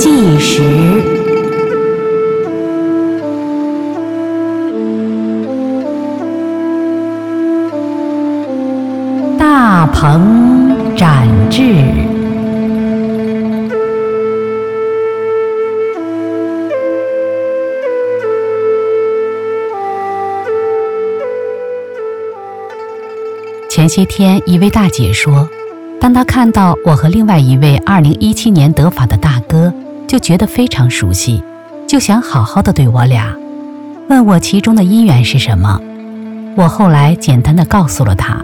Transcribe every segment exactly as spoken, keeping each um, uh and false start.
纪实。大鹏展翅。前些天，一位大姐说，当她看到我和另外一位二零一七年得法的大哥，就觉得非常熟悉，就想好好的对我俩，问我其中的因缘是什么。我后来简单的告诉了她。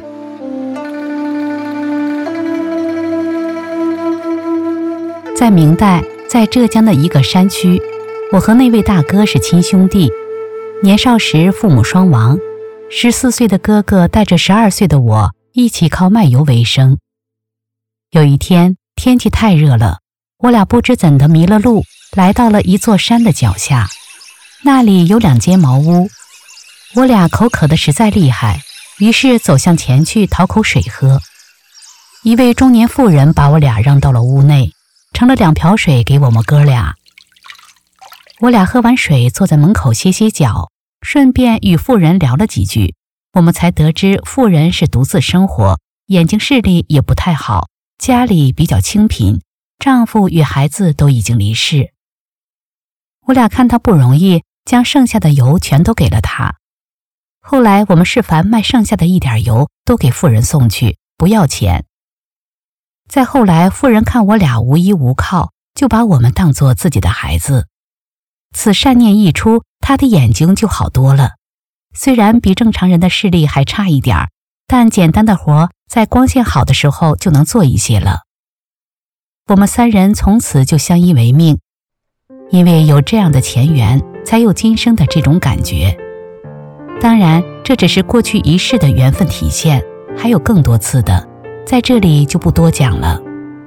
在明代，在浙江的一个山区，我和那位大哥是亲兄弟。年少时父母双亡，十四岁的哥哥带着十二岁的我一起靠卖油为生。有一天，天气太热了，我俩不知怎的迷了路，来到了一座山的脚下，那里有两间茅屋。我俩口渴得实在厉害，于是走向前去讨口水喝。一位中年妇人把我俩让到了屋内，盛了两瓢水给我们哥俩。我俩喝完水，坐在门口歇歇脚，顺便与妇人聊了几句。我们才得知妇人是独自生活，眼睛视力也不太好，家里比较清贫，丈夫与孩子都已经离世。我俩看她不容易，将剩下的油全都给了她。后来我们示范卖剩下的一点油都给妇人送去，不要钱。再后来，妇人看我俩无依无靠，就把我们当作自己的孩子。此善念一出，她的眼睛就好多了。虽然比正常人的视力还差一点，但简单的活在光线好的时候就能做一些了。我们三人从此就相依为命，因为有这样的前缘，才有今生的这种感觉。当然，这只是过去一世的缘分体现，还有更多次的，在这里就不多讲了。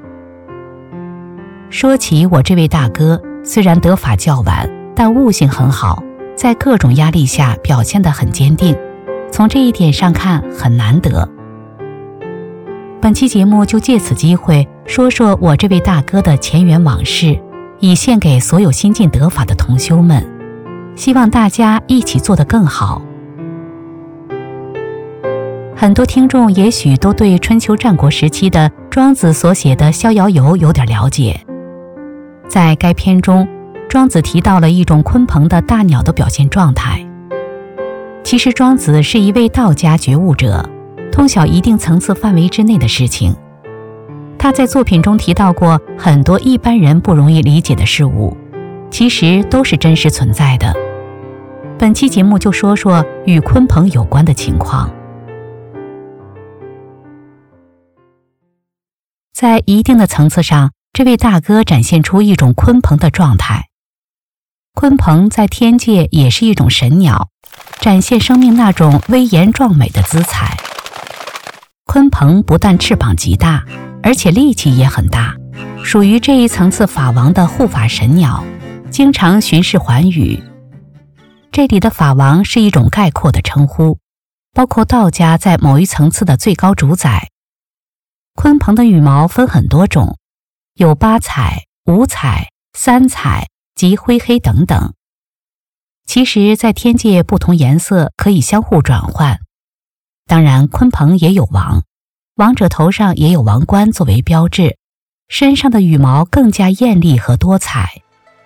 说起我这位大哥，虽然得法较晚，但悟性很好，在各种压力下表现得很坚定，从这一点上看很难得。本期节目就借此机会说说我这位大哥的前缘往事，以献给所有新晋得法的同修们，希望大家一起做得更好。很多听众也许都对春秋战国时期的庄子所写的《逍遥游》有点了解。在该篇中，庄子提到了一种鲲鹏的大鸟的表现状态。其实庄子是一位道家觉悟者，通晓一定层次范围之内的事情。他在作品中提到过很多一般人不容易理解的事物，其实都是真实存在的。本期节目就说说与鲲鹏有关的情况。在一定的层次上，这位大哥展现出一种鲲鹏的状态。鲲鹏在天界也是一种神鸟，展现生命那种威严壮美的姿彩。鲲鹏不但翅膀极大，而且力气也很大，属于这一层次法王的护法神鸟，经常巡视寰宇。这里的法王是一种概括的称呼，包括道家在某一层次的最高主宰。鲲鹏的羽毛分很多种，有八彩、五彩、三彩及灰黑等等。其实在天界不同颜色可以相互转换。当然鲲鹏也有王，王者头上也有王冠作为标志，身上的羽毛更加艳丽和多彩。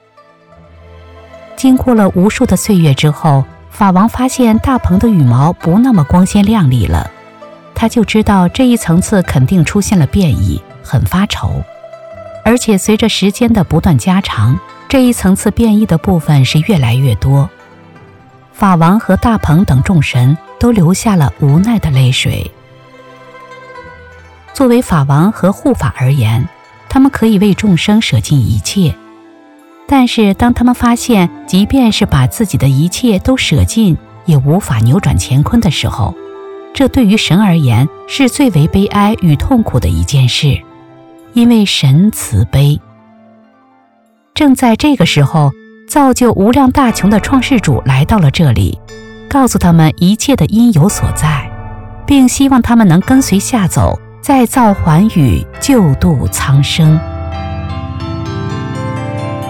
经过了无数的岁月之后，法王发现大鹏的羽毛不那么光鲜亮丽了，他就知道这一层次肯定出现了变异，很发愁。而且随着时间的不断加长，这一层次变异的部分是越来越多。法王和大鹏等众神都流下了无奈的泪水。作为法王和护法而言，他们可以为众生舍尽一切，但是当他们发现即便是把自己的一切都舍尽也无法扭转乾坤的时候，这对于神而言是最为悲哀与痛苦的一件事，因为神慈悲。正在这个时候，造就无量大穷的创世主来到了这里，告诉他们一切的因由所在，并希望他们能跟随下走，再造寰宇，救度苍生。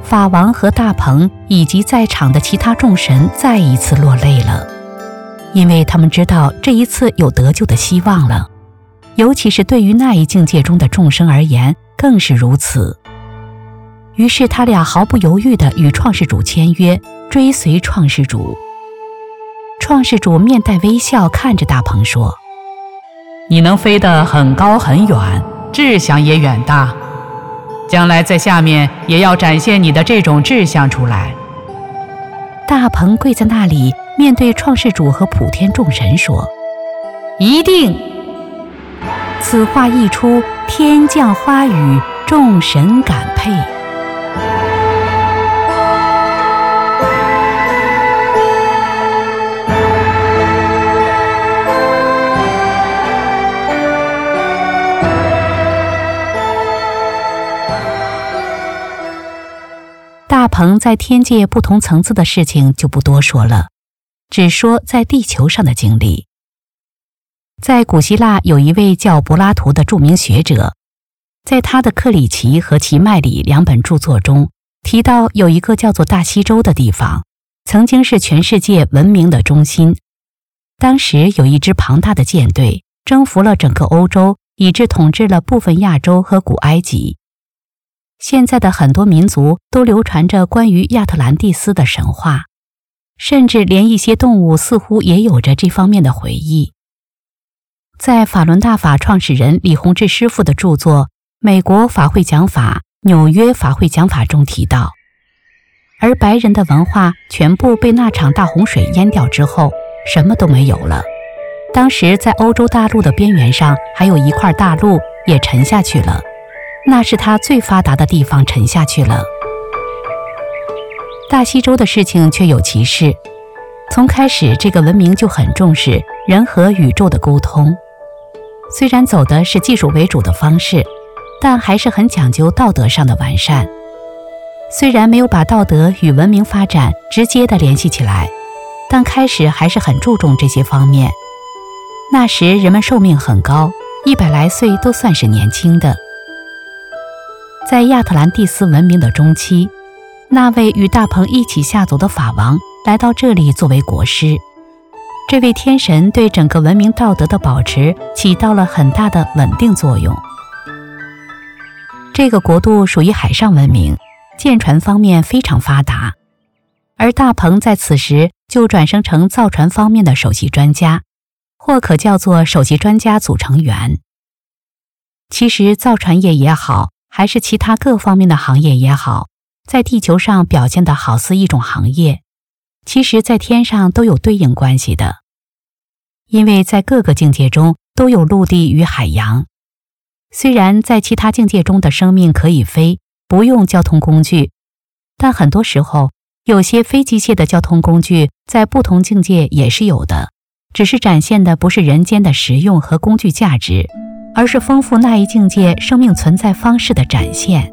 法王和大鹏以及在场的其他众神再一次落泪了，因为他们知道这一次有得救的希望了，尤其是对于那一境界中的众生而言更是如此。于是他俩毫不犹豫地与创世主签约，追随创世主。创世主面带微笑看着大鹏说：你能飞得很高很远，志向也远大，将来在下面也要展现你的这种志向出来。大鹏跪在那里，面对创世主和普天众神说：一定。此话一出，天降花雨，众神感佩。大鹏在天界不同层次的事情就不多说了，只说在地球上的经历。在古希腊有一位叫柏拉图的著名学者，在他的《克里奇》和《奇迈里》两本著作中提到，有一个叫做大西洲的地方，曾经是全世界文明的中心。当时有一支庞大的舰队征服了整个欧洲，以致统治了部分亚洲和古埃及。现在的很多民族都流传着关于亚特兰蒂斯的神话，甚至连一些动物似乎也有着这方面的回忆。在法轮大法创始人李洪志师父的著作《美国法会讲法》《纽约法会讲法》中提到，而白人的文化全部被那场大洪水淹掉之后，什么都没有了。当时在欧洲大陆的边缘上还有一块大陆也沉下去了，那是它最发达的地方沉下去了。大西洲的事情却有其事，从开始这个文明就很重视人和宇宙的沟通，虽然走的是技术为主的方式，但还是很讲究道德上的完善。虽然没有把道德与文明发展直接的联系起来，但开始还是很注重这些方面。那时人们寿命很高，一百来岁都算是年轻的。在亚特兰蒂斯文明的中期，那位与大鹏一起下走的法王来到这里作为国师。这位天神对整个文明道德的保持起到了很大的稳定作用。这个国度属于海上文明，舰船方面非常发达，而大鹏在此时就转生成造船方面的首席专家，或可叫做首席专家组成员。其实造船业也好，还是其他各方面的行业也好，在地球上表现得好似一种行业，其实在天上都有对应关系的。因为在各个境界中都有陆地与海洋，虽然在其他境界中的生命可以飞，不用交通工具，但很多时候有些非机械的交通工具在不同境界也是有的，只是展现的不是人间的实用和工具价值，而是丰富那一境界生命存在方式的展现。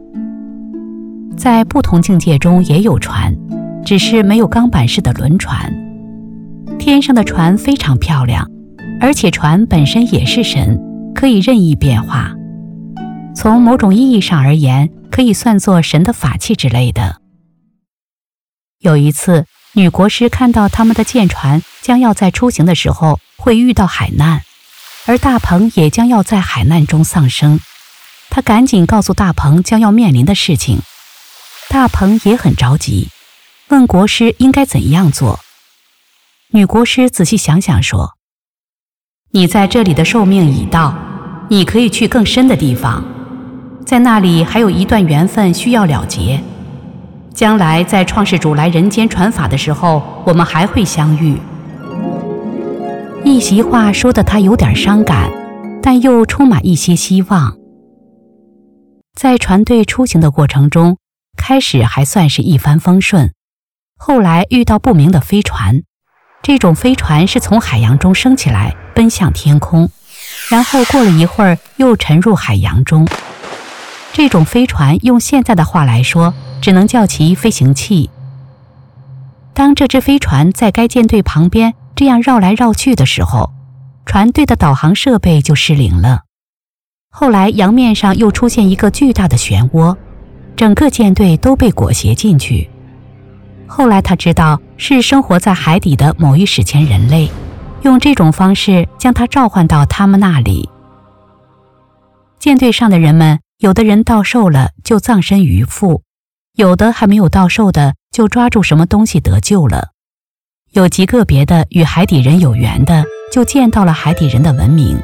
在不同境界中也有船，只是没有钢板式的轮船。天上的船非常漂亮，而且船本身也是神，可以任意变化。从某种意义上而言，可以算作神的法器之类的。有一次，女国师看到他们的舰船将要在出行的时候会遇到海难，而大鹏也将要在海难中丧生。她赶紧告诉大鹏将要面临的事情。大鹏也很着急，问国师应该怎样做。女国师仔细想想说：你在这里的寿命已到，你可以去更深的地方，在那里还有一段缘分需要了结。将来在创世主来人间传法的时候，我们还会相遇。一席话说得他有点伤感，但又充满一些希望。在船队出行的过程中，开始还算是一帆风顺，后来遇到不明的飞船。这种飞船是从海洋中升起来，奔向天空，然后过了一会儿又沉入海洋中。这种飞船用现在的话来说，只能叫其飞行器。当这只飞船在该舰队旁边这样绕来绕去的时候，船队的导航设备就失灵了。后来洋面上又出现一个巨大的漩涡， 整个舰队都被裹挟进去。后来他知道是生活在海底的某一史前人类，用这种方式将他召唤到他们那里。舰队上的人们，有的人到寿了就葬身鱼腹，有的还没有到寿的就抓住什么东西得救了，有极个别的与海底人有缘的就见到了海底人的文明。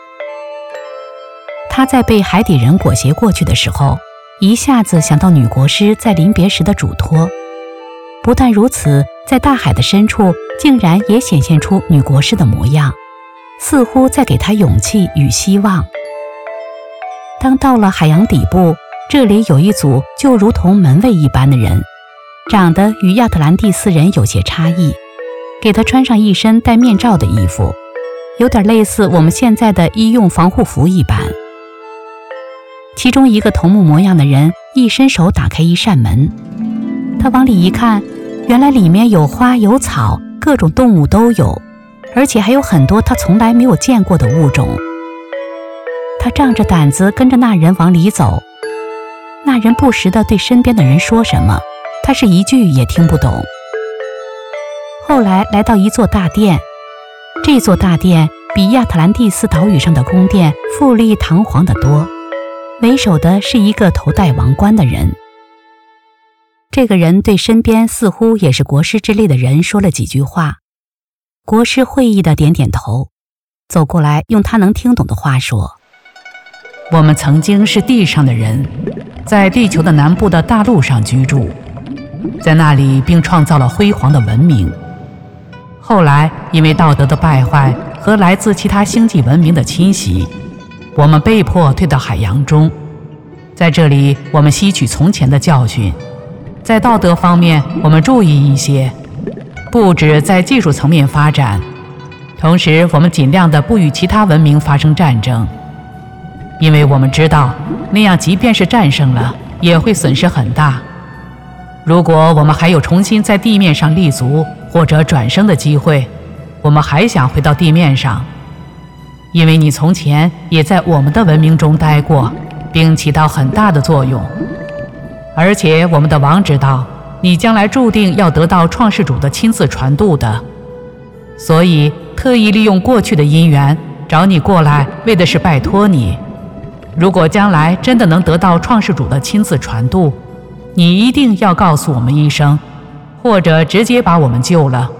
他在被海底人裹挟过去的时候，一下子想到女国师在临别时的嘱托。不但如此，在大海的深处竟然也显现出女国师的模样，似乎在给他勇气与希望。当到了海洋底部，这里有一组就如同门卫一般的人，长得与亚特兰蒂斯人有些差异，给他穿上一身戴面罩的衣服，有点类似我们现在的医用防护服一般。其中一个头目模样的人一伸手打开一扇门，他往里一看，原来里面有花有草，各种动物都有，而且还有很多他从来没有见过的物种。他仗着胆子跟着那人往里走，那人不时地对身边的人说什么，他是一句也听不懂。后来来到一座大殿，这座大殿比亚特兰蒂斯岛屿上的宫殿富丽堂皇得多，为首的是一个头戴王冠的人。这个人对身边似乎也是国师之类的人说了几句话，国师会意地点点头，走过来用他能听懂的话说： 我们曾经是地上的人，在地球的南部的大陆上居住，在那里并创造了辉煌的文明。后来因为道德的败坏和来自其他星际文明的侵袭，我们被迫退到海洋中，在这里我们吸取从前的教训，在道德方面我们注意一些，不止在技术层面发展，同时我们尽量的不与其他文明发生战争，因为我们知道那样即便是战胜了也会损失很大。如果我们还有重新在地面上立足或者转生的机会，我们还想回到地面上，因为你从前也在我们的文明中待过，并起到很大的作用。而且我们的王知道你将来注定要得到创世主的亲自传渡的，所以特意利用过去的因缘找你过来，为的是拜托你，如果将来真的能得到创世主的亲自传渡，你一定要告诉我们一声，或者直接把我们救了。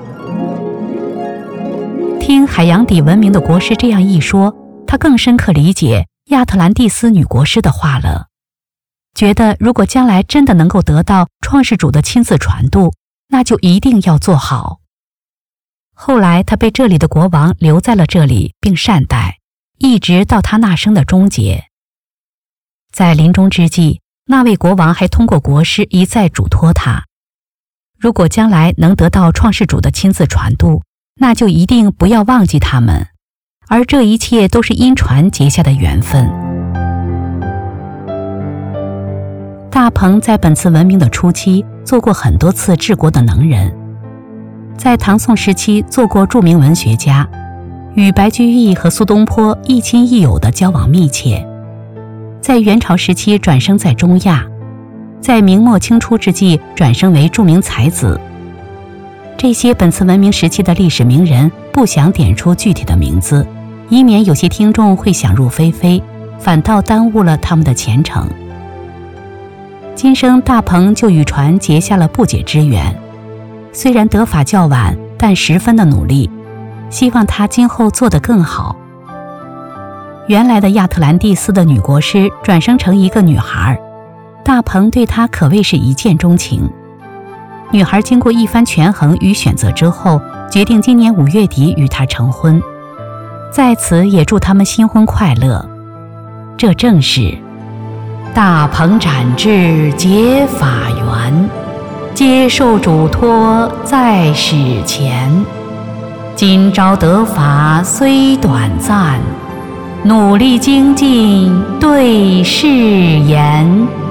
听海洋底文明的国师这样一说，他更深刻理解亚特兰蒂斯女国师的话了，觉得如果将来真的能够得到创世主的亲自传渡，那就一定要做好。后来他被这里的国王留在了这里并善待，一直到他那生的终结。在临终之际，那位国王还通过国师一再嘱托他，如果将来能得到创世主的亲自传渡，那就一定不要忘记他们，而这一切都是因传结下的缘分。大鹏在本次文明的初期做过很多次治国的能人，在唐宋时期做过著名文学家，与白居易和苏东坡一亲一友的交往密切，在元朝时期转生在中亚，在明末清初之际转生为著名才子。这些本次文明时期的历史名人不想点出具体的名字，以免有些听众会想入非非，反倒耽误了他们的前程。今生大鹏就与传结下了不解之缘，虽然得法较晚，但十分的努力，希望他今后做得更好。原来的亚特兰蒂斯的女国师转生成一个女孩，大鹏对她可谓是一见钟情。女孩经过一番权衡与选择之后，决定今年五月底与他成婚，在此也祝他们新婚快乐。这正是大鹏展翅结法缘，接受嘱托在史前。今朝得法虽短暂，努力精进对誓言。